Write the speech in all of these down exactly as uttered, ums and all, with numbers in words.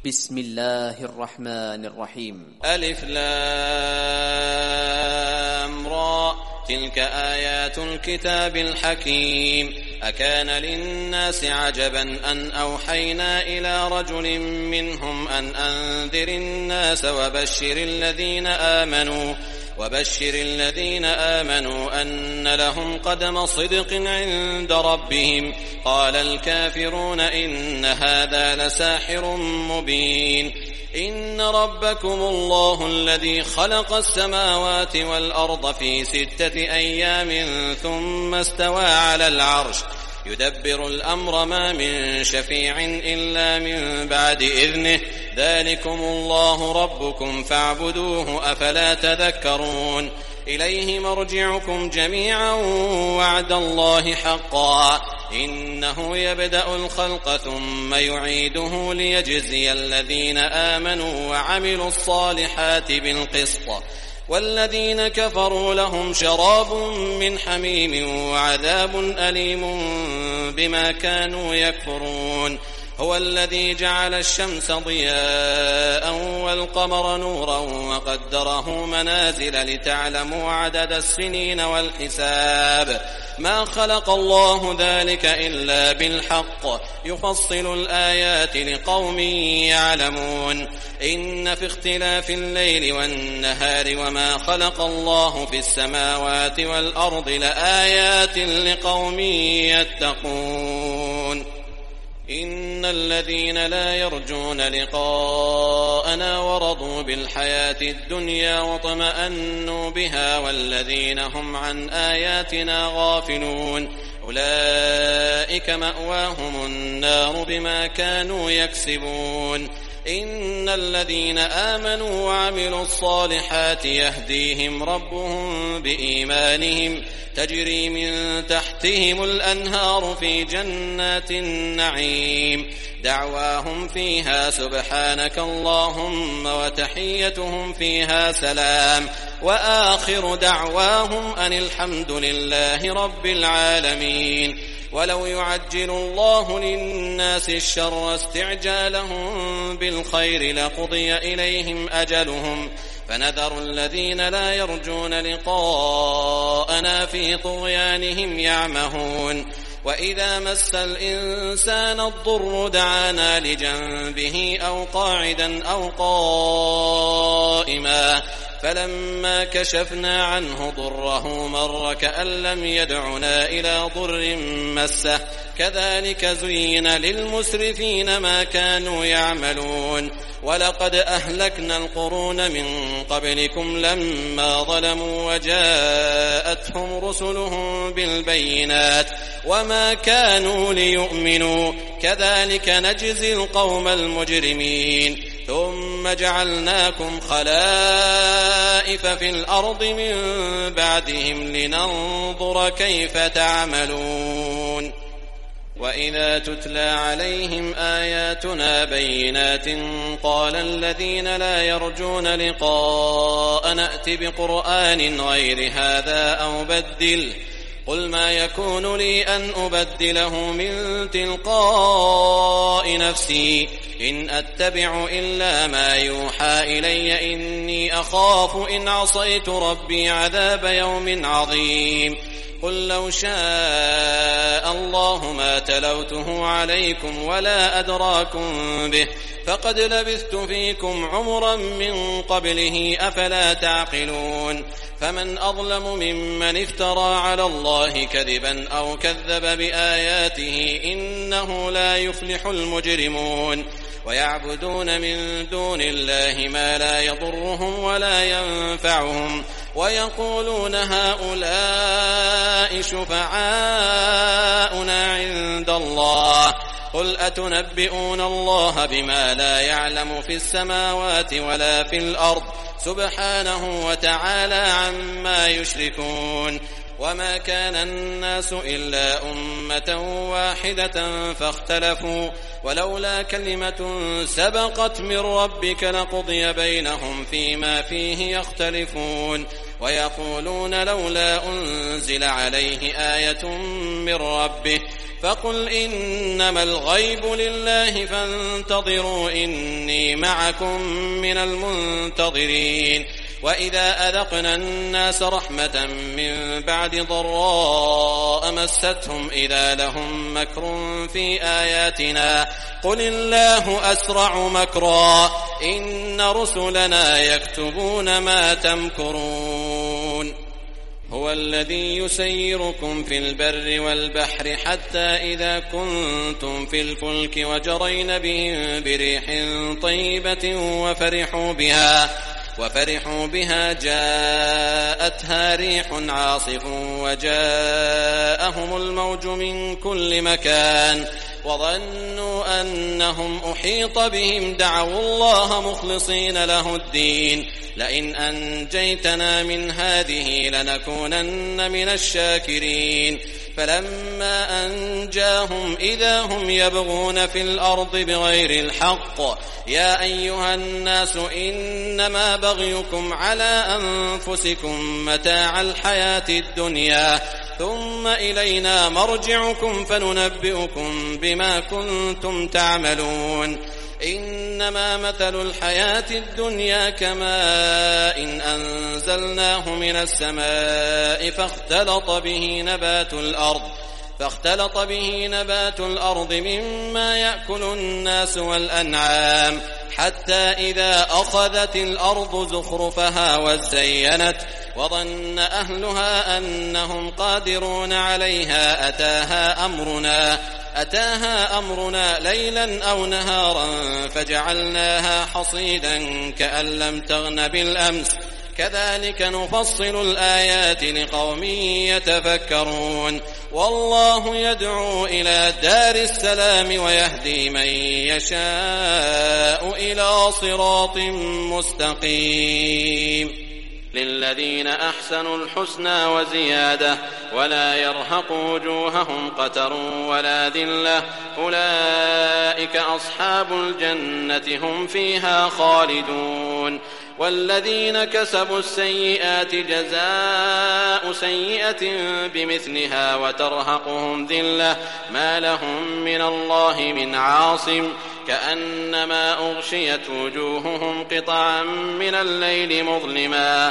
بسم الله الرحمن الرحيم. ألف لام را تلك آيات الكتاب الحكيم. أكان للناس عجبا أن أوحينا إلى رجل منهم أن أنذر الناس وبشر الذين آمنوا وبشر الذين آمنوا أن لهم قدم صدق عند ربهم. قال الكافرون إن هذا لساحر مبين. إن ربكم الله الذي خلق السماوات والأرض في ستة أيام ثم استوى على العرش يدبر الأمر ما من شفيع إلا من بعد إذنه ذلكم الله ربكم فاعبدوه أفلا تذكرون. إليه مرجعكم جميعا وعد الله حقا إنه يبدأ الخلق ثم يعيده ليجزي الذين آمنوا وعملوا الصالحات بالقسط والذين كفروا لهم شراب من حميم وعذاب أليم بما كانوا يكفرون. هو الذي جعل الشمس ضياء والقمر نورا وقدره منازل لتعلموا عدد السنين والحساب ما خلق الله ذلك إلا بالحق يفصل الآيات لقوم يعلمون. إن في اختلاف الليل والنهار وما خلق الله في السماوات والأرض لآيات لقوم يتقون. إن الذين لا يرجون لقاءنا ورضوا بالحياة الدنيا وطمأنوا بها والذين هم عن آياتنا غافلون أولئك مأواهم النار بما كانوا يكسبون. إن الذين آمنوا وعملوا الصالحات يهديهم ربهم بإيمانهم تجري من تحتهم الأنهار في جنات النعيم دعواهم فيها سبحانك اللهم وتحيتهم فيها سلام وآخر دعواهم أن الحمد لله رب العالمين. ولو يعجل الله للناس الشر استعجالهم بالخير لقضي إليهم أجلهم فنذر الذين لا يرجون لقاءنا في طغيانهم يعمهون. وإذا مس الإنسان الضر دعانا لجنبه أو قاعدا أو قائما فلما كشفنا عنه ضره مر كأن لم يدعنا إلى ضر مسه كذلك زين للمسرفين ما كانوا يعملون. ولقد أهلكنا القرون من قبلكم لما ظلموا وجاءتهم رسلهم بالبينات وما كانوا ليؤمنوا كذلك نجزي القوم المجرمين. ثم جعلناكم خلائف في الأرض من بعدهم لننظر كيف تعملون. وإذا تتلى عليهم آياتنا بينات قال الذين لا يرجون لقاء نأت بقرآن غير هذا أو بدل قل ما يكون لي أن أبدله من تلقاء نفسي إن أتبع إلا ما يوحى إلي إني أخاف إن عصيت ربي عذاب يوم عظيم. قل لو شاء الله ما تلوته عليكم ولا أدراكم به فقد لبثت فيكم عمرا من قبله أفلا تعقلون. فمن أظلم ممن افترى على الله كذبا أو كذب بآياته إنه لا يفلح المجرمون. ويعبدون من دون الله ما لا يضرهم ولا ينفعهم ويقولون هؤلاء شفعاؤنا عند الله قل أتنبئون الله بما لا يعلم في السماوات ولا في الأرض سبحانه وتعالى عما يشركون. وما كان الناس إلا أمة واحدة فاختلفوا ولولا كلمة سبقت من ربك لقضي بينهم فيما فيه يختلفون. ويقولون لولا أنزل عليه آية من ربه فقل إنما الغيب لله فانتظروا إني معكم من المنتظرين وإذا أذقنا الناس رحمة من بعد ضراء مستهم إذا لهم مكر في آياتنا قل الله أسرع مكرا إن رسلنا يكتبون ما تمكرون هو الذي يسيركم في البر والبحر حتى إذا كنتم في الفلك وجرين بهم بريح طيبة وفرحوا بها وفرحوا بها جاءتها ريح عاصف وجاءهم الموج من كل مكان وظنوا أنهم أحيط بهم دعوا الله مخلصين له الدين لئن أنجيتنا من هذه لنكونن من الشاكرين فلما أنجاهم إذا هم يبغون في الأرض بغير الحق يا أيها الناس إنما بغيكم على أنفسكم متاع الحياة الدنيا ثم إلينا مرجعكم فننبئكم بما كنتم تعملون إنما مثل الحياة الدنيا كماء إن أنزلناه من السماء فاختلط به نبات الأرض فاختلط به نبات الأرض مما يأكل الناس والأنعام حتى إذا أخذت الأرض زخرفها وزينت وظن أهلها أنهم قادرون عليها أتاها أمرنا أتاها أمرنا ليلا أو نهارا فجعلناها حصيدا كأن لم تغن بالأمس كذلك نفصل الآيات لقوم يتفكرون والله يدعو إلى دار السلام ويهدي من يشاء إلى صراط مستقيم للذين أحسنوا الحسنى وزيادة ولا يرهق وجوههم قتر ولا ذلة أولئك أصحاب الجنة هم فيها خالدون والذين كسبوا السيئات جزاء سيئة بمثلها وترهقهم ذلة ما لهم من الله من عاصم كأنما أغشيت وجوههم قطعا من الليل مظلما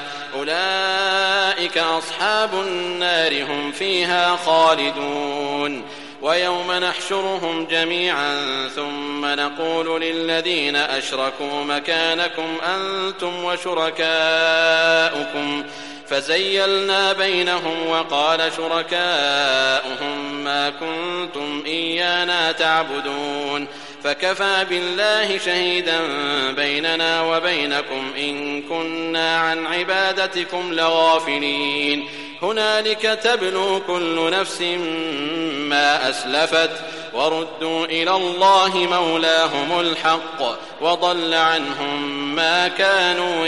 أولئك أصحاب النار هم فيها خالدون ويوم نحشرهم جميعا ثم نقول للذين أشركوا مكانكم أنتم وشركاؤكم فزيلنا بينهم وقال شركاؤهم ما كنتم إيانا تعبدون فكفى بالله شهيدا بيننا وبينكم إن كنا عن عبادتكم لغافلين هنالك تبلو كل نفس ما أسلفت وردوا إلى الله مولاهم الحق وضل عنهم ما كانوا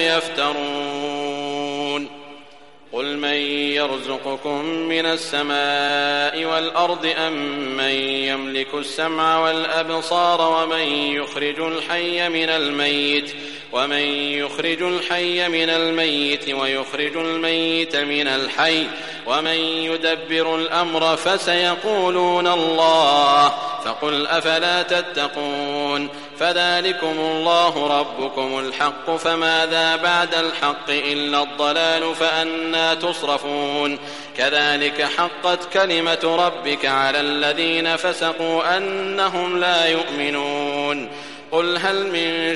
يفترون قل من يرزقكم من السماء والأرض أم من يملك السمع والأبصار ومن يخرج الحي من الميت ومن يخرج الحي من الميت ويخرج الميت من الحي ومن يدبر الأمر فسيقولون الله فقل أفلا تتقون فذلكم الله ربكم الحق فماذا بعد الحق إلا الضلال فأنى تصرفون كذلك حقت كلمة ربك على الذين فسقوا أنهم لا يؤمنون قل هل من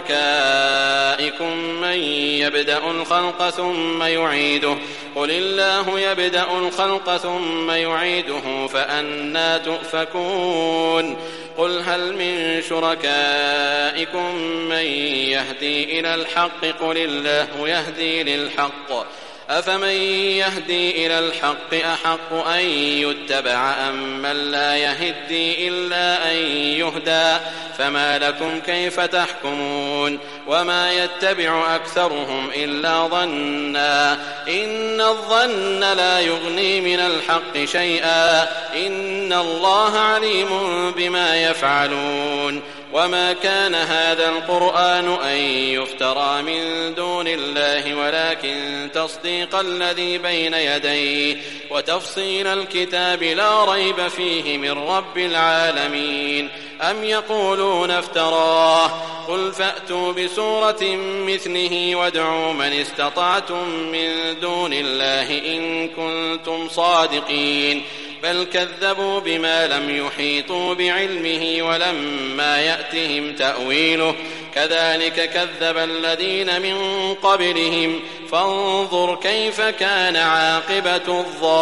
شركائكم من يبدأ الخلق ثم يعيده قل الله يبدأ الخلق ثم يعيده فأنى تؤفكون قل هل من شركائكم من يهدي إلى الحق قل الله يهدي للحق أفمن يهدي إلى الحق أحق أن يتبع أم من لا يهدي إلا أن يهدى فما لكم كيف تحكمون وما يتبع أكثرهم إلا ظنا إن الظن لا يغني من الحق شيئا إن الله عليم بما يفعلون وما كان هذا القرآن أن يفترى من دون الله ولكن تصديق الذي بين يديه وتفصيل الكتاب لا ريب فيه من رب العالمين. أم يقولون افتراه قل فأتوا بسورة مثله وادعوا من استطعتم من دون الله إن كنتم صادقين بل كذبوا بما لم يحيطوا بعلمه ولما يأتهم تأويله كذلك كذب الذين من قبلهم فانظر كيف كان عاقبة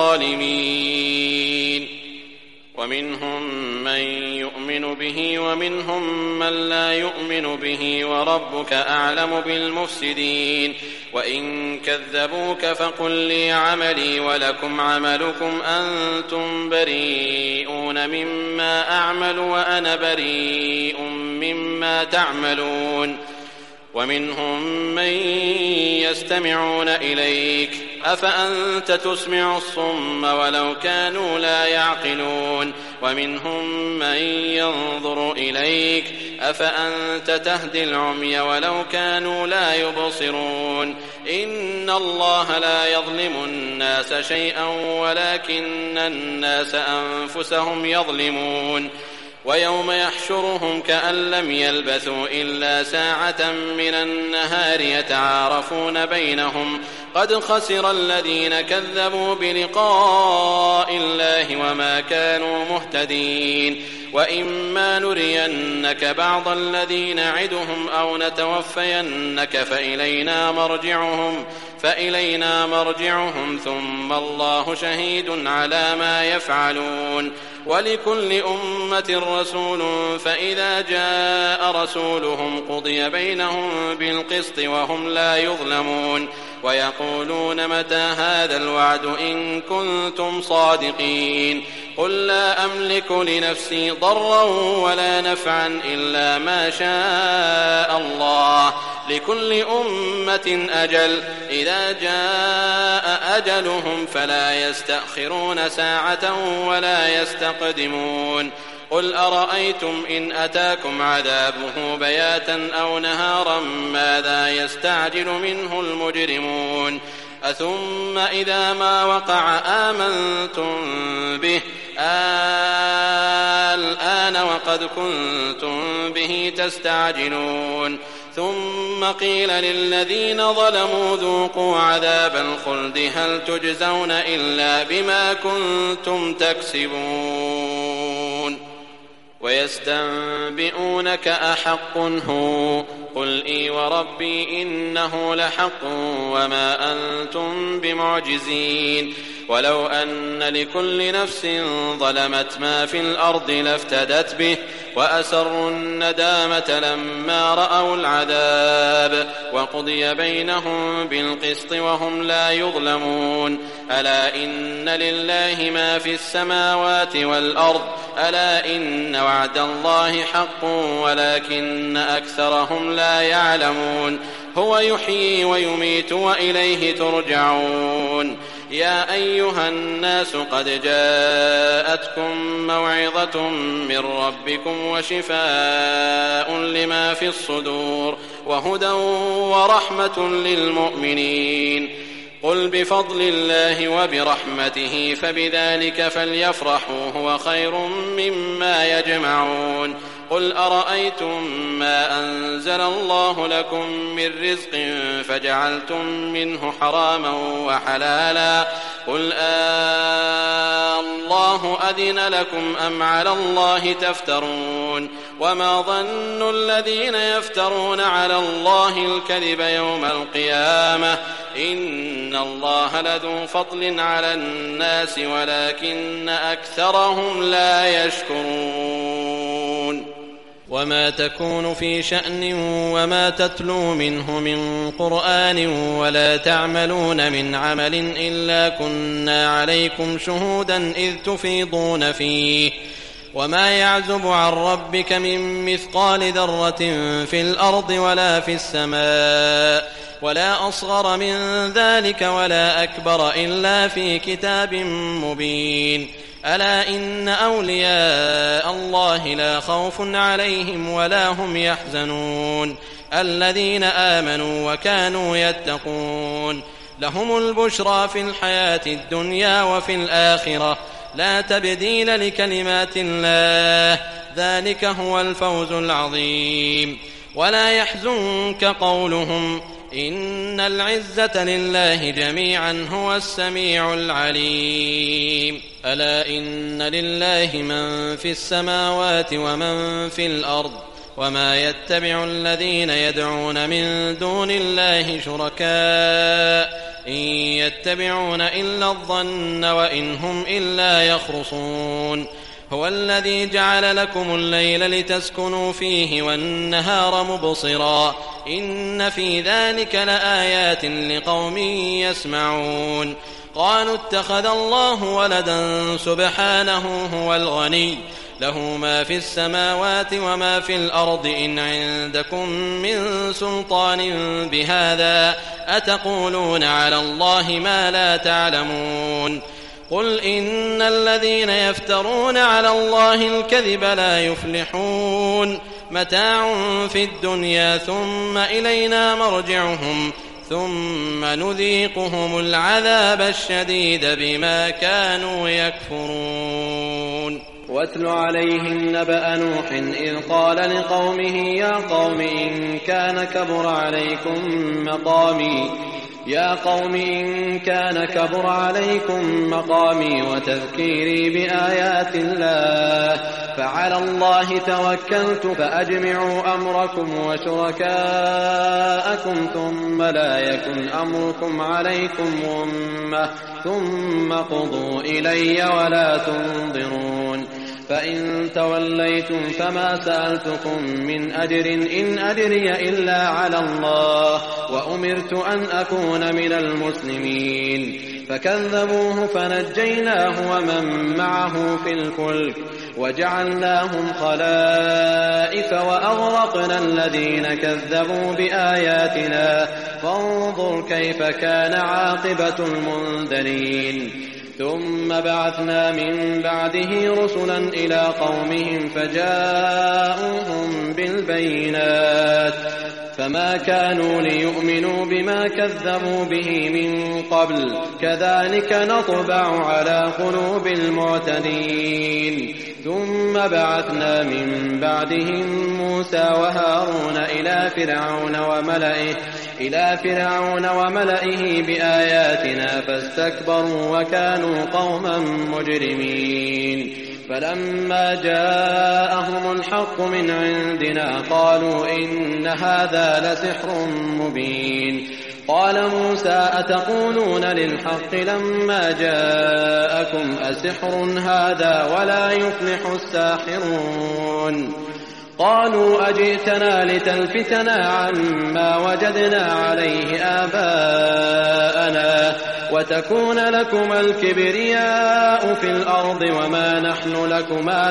الظالمين. ومنهم من يؤمن به ومنهم من لا يؤمن به وربك أعلم بالمفسدين. وإن كذبوك فقل لي عملي ولكم عملكم أنتم بريئون مما أعمل وأنا بريء مما تعملون. ومنهم من يستمعون إليك أفأنت تسمع الصم ولو كانوا لا يعقلون. ومنهم من ينظر إليك أفأنت تهدي العمي ولو كانوا لا يبصرون. إن الله لا يظلم الناس شيئا ولكن الناس أنفسهم يظلمون. ويوم يحشرهم كأن لم يلبثوا إلا ساعة من النهار يتعارفون بينهم قد خسر الذين كذبوا بلقاء الله وما كانوا مهتدين. وإما نرينك بعض الذي نعدهم أو نتوفينك فإلينا مرجعهم فإلينا مرجعهم ثم الله شهيد على ما يفعلون. ولكل أمة رسول فإذا جاء رسولهم قضي بينهم بالقسط وهم لا يظلمون. ويقولون متى هذا الوعد إن كنتم صادقين. قل لا أملك لنفسي ضرا ولا نفعا إلا ما شاء الله لكل أمة أجل إذا جاء أجلهم فلا يستأخرون ساعة ولا يستقدمون. قل أرأيتم إن أتاكم عذابه بياتا أو نهارا ماذا يستعجل منه المجرمون. أثم إذا ما وقع آمنتم به الآن وقد كنتم به تستعجلون. ثم قيل للذين ظلموا ذوقوا عذاب الخلد هل تجزون إلا بما كنتم تكسبون. ويستنبئونك أحق هو قل إي وربي إنه لحق وما أنتم بمعجزين. ولو أن لكل نفس ظلمت ما في الأرض لافتدت به وأسروا الندامة لما رأوا العذاب وقضي بينهم بالقسط وهم لا يظلمون. ألا إن لله ما في السماوات والأرض ألا إن وعد الله حق ولكن أكثرهم لا يعلمون. هو يحيي ويميت وإليه ترجعون. يا أيها الناس قد جاءتكم موعظة من ربكم وشفاء لما في الصدور وهدى ورحمة للمؤمنين. قل بفضل الله وبرحمته فبذلك فليفرحوا هو خير مما يجمعون. قل أرأيتم ما أنزل الله لكم من رزق فجعلتم منه حراما وحلالا قل آه الله أذن لكم أم على الله تفترون. وما ظن الذين يفترون على الله الكذب يوم القيامة إن الله لذو فضل على الناس ولكن أكثرهم لا يشكرون. وما تكون في شأن وما تتلو منه من قرآن ولا تعملون من عمل إلا كنا عليكم شهودا إذ تفيضون فيه وما يعزب عن ربك من مثقال ذرة في الأرض ولا في السماء ولا أصغر من ذلك ولا أكبر إلا في كتاب مبين. ألا إن أولياء الله لا خوف عليهم ولا هم يحزنون الذين آمنوا وكانوا يتقون لهم البشرى في الحياة الدنيا وفي الآخرة لا تبديل لكلمات الله ذلك هو الفوز العظيم ولا يحزنك قولهم إن العزة لله جميعا هو السميع العليم ألا إن لله من في السماوات ومن في الأرض وما يتبع الذين يدعون من دون الله شركاء إن يتبعون إلا الظن وإن هم إلا يخرصون هو الذي جعل لكم الليل لتسكنوا فيه والنهار مبصرا إن في ذلك لآيات لقوم يسمعون قالوا اتخذ الله ولدا سبحانه هو الغني له ما في السماوات وما في الأرض إن عندكم من سلطان بهذا أتقولون على الله ما لا تعلمون قل إن الذين يفترون على الله الكذب لا يفلحون متاع في الدنيا ثم إلينا مرجعهم ثم نذيقهم العذاب الشديد بما كانوا يكفرون واتل عليهم نبأ نوح إذ قال لقومه يا قوم إن كان كبر عليكم مقامي يا قوم إن كان كبر عليكم مقامي وتذكيري بآيات الله فعلى الله توكلت فأجمعوا أمركم وشركاءكم ثم لا يكن أمركم عليكم غمة ثم قضوا إلي ولا تنظرون فإن توليتم فما سألتكم من أجر إن أجري إلا على الله وأمرت أن أكون من المسلمين فكذبوه فنجيناه ومن معه في الفلك وجعلناهم خلائف وأغرقنا الذين كذبوا بآياتنا فانظر كيف كان عاقبة المنذرين ثم بعثنا من بعده رسلا إلى قومهم فجاءوهم بالبينات فما كانوا ليؤمنوا بما كذبوا به من قبل كذلك نطبع على قلوب المعتدين ثم بعثنا من بعدهم موسى وهارون إلى فرعون وملئه إلى فرعون وملئه بآياتنا فاستكبروا وكانوا قوما مجرمين فلما جاءهم الحق من عندنا قالوا إن هذا لسحر مبين قال موسى أتقولون للحق لما جاءكم أسحر هذا ولا يفلح الساحرون قالوا أجئتنا لتلفتنا عما وجدنا عليه آباءنا وتكون لكما الكبرياء في الأرض وما نحن لكما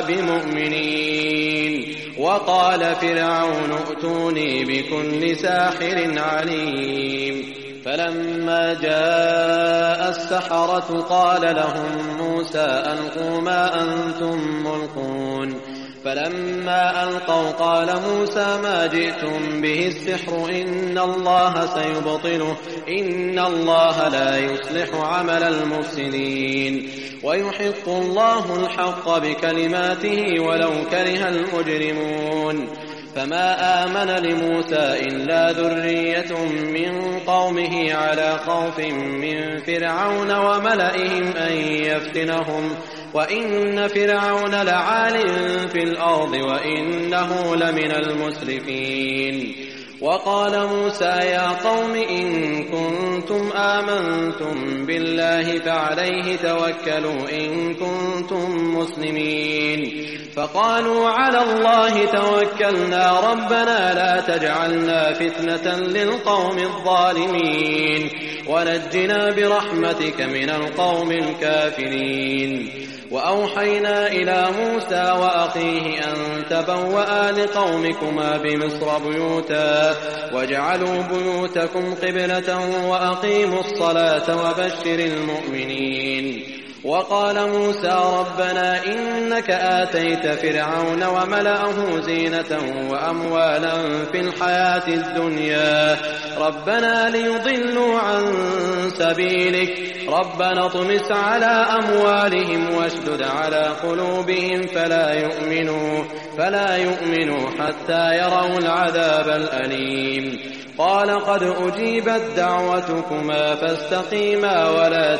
بمؤمنين وقال فرعون ائتوني بكل ساحر عليم فلما جاء السحرة قال لهم موسى ألقوا ما أنتم ملقون فلما ألقوا قال موسى ما جئتم به السحر إن الله سيبطله إن الله لا يصلح عمل المفسدين ويحق الله الحق بكلماته ولو كره المجرمون فما آمن لموسى إلا ذرية من قومه على خوف من فرعون وملئهم أن يفتنهم وإن فرعون لعال في الأرض وإنه لمن المسرفين وقال موسى يا قوم إن كنتم آمنتم بالله فعليه توكلوا إن كنتم مسلمين فقالوا على الله توكلنا ربنا لا تجعلنا فتنة للقوم الظالمين ونجنا برحمتك من القوم الكافرين وأوحينا إلى موسى وأخيه أن تبوأ لقومكما بمصر بيوتا واجعلوا بيوتكم قبلة وأقيموا الصلاة وبشر المؤمنين وقال موسى ربنا إنك آتيت فرعون وملأه زينة وأموالا في الحياة الدنيا ربنا ليضلوا عن سبيلك ربنا اطمس على أموالهم واشدد على قلوبهم فلا يؤمنوا فلا يؤمنوا حتى يروا العذاب الأليم قال قد أجيبت دعوتكما فاستقيما ولا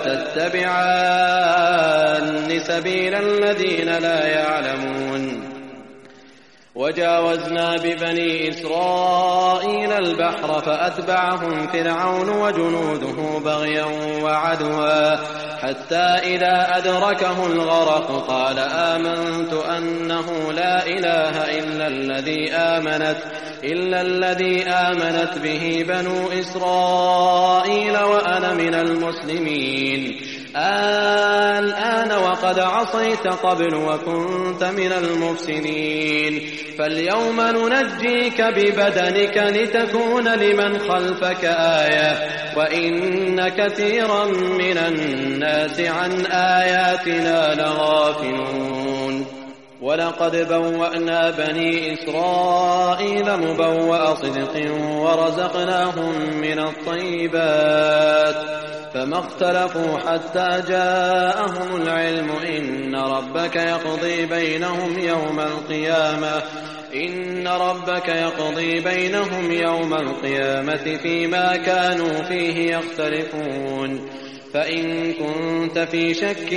تتبعان سبيل الذين لا يعلمون وجاوزنا ببني إسرائيل البحر فأتبعهم فرعون وجنوده بغيا وعدوا حتى إذا أدركه الغرق قال آمنت أنه لا إله إلا الذي آمنت إلا الذي آمنت به بنو إسرائيل وأنا من المسلمين الآن وقد عصيت قبل وكنت من المفسدين فاليوم ننجيك ببدنك لتكون لمن خلفك آية وإن كثيرا من الناس عن آياتنا لغافلون ولقد بوأنا بني إسرائيل مبوأ صدق ورزقناهم من الطيبات فما اختلفوا حتى جاءهم العلم إن ربك يقضي بينهم يوم القيامة إن ربك يقضي بينهم يوم القيامة فيما كانوا فيه يختلفون فإن كنت في شك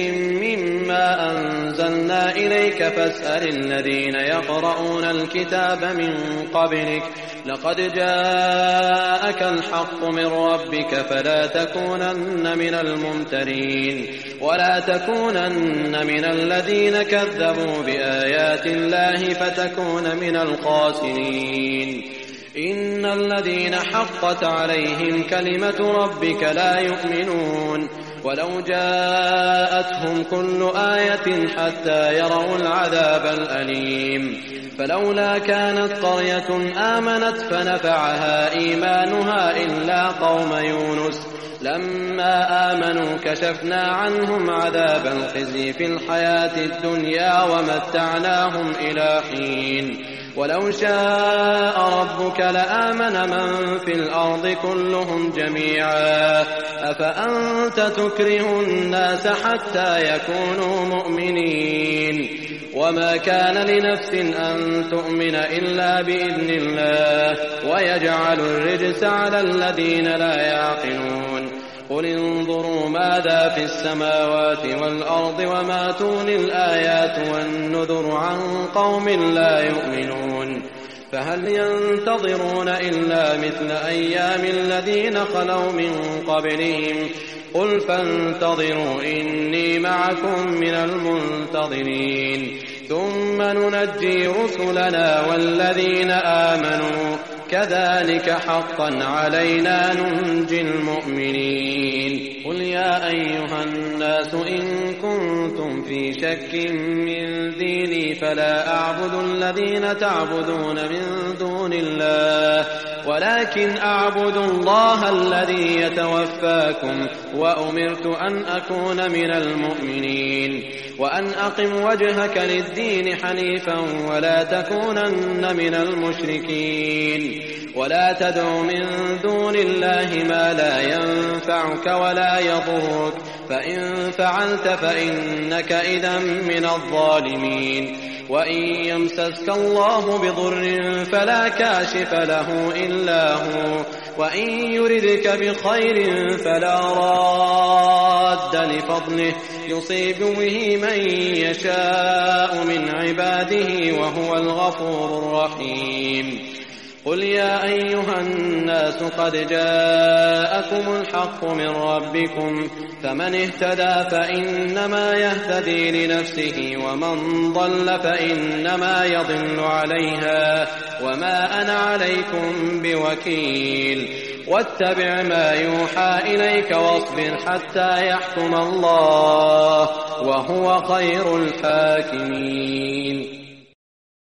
مما أنزلنا إليك فاسأل الذين يقرؤون الكتاب من قبلك لقد جاءك الحق من ربك فلا تكونن من الممترين ولا تكونن من الذين كذبوا بآيات الله فتكون من الخاسرين إن الذين حقت عليهم كلمة ربك لا يؤمنون ولو جاءتهم كل آية حتى يروا العذاب الأليم فلولا كانت قرية آمنت فنفعها إيمانها إلا قوم يونس لما آمنوا كشفنا عنهم عذاب الخزي في الحياة الدنيا ومتعناهم إلى حين ولو شاء ربك لآمن من في الأرض كلهم جميعا أفأنت تكره الناس حتى يكونوا مؤمنين وما كان لنفس أن تؤمن إلا بإذن الله ويجعل الرجس على الذين لا يعقلون قل انظروا ماذا في السماوات والأرض وما تغني الآيات والنذر عن قوم لا يؤمنون فهل ينتظرون إلا مثل أيام الذين خلوا من قبلهم قل فانتظروا إني معكم من المنتظرين ثم ننجي رسلنا والذين آمنوا كذلك حقا علينا ننجي المؤمنين قل يا أيها الناس إن كنتم في شك من ديني فلا أعبد الذين تعبدون من دون الله ولكن أعبد الله الذي يتوفاكم وأمرت أن أكون من المؤمنين وأن أقم وجهك للدين حنيفا ولا تكونن من المشركين ولا تدع من دون الله ما لا ينفعك ولا يضرك فإن فعلت فإنك إذا من الظالمين وإن يمسسك الله بضر فلا كاشف له إلا هو وإن يردك بخير فلا راد لفضله يصيب به من يشاء من عباده وهو الغفور الرحيم قل يا أيها الناس قد جاءكم الحق من ربكم فمن اهتدى فإنما يهتدي لنفسه ومن ضل فإنما يضل عليها وما أنا عليكم بوكيل واتبع ما يوحى إليك واصبر حتى يحكم الله وهو خير الحاكمين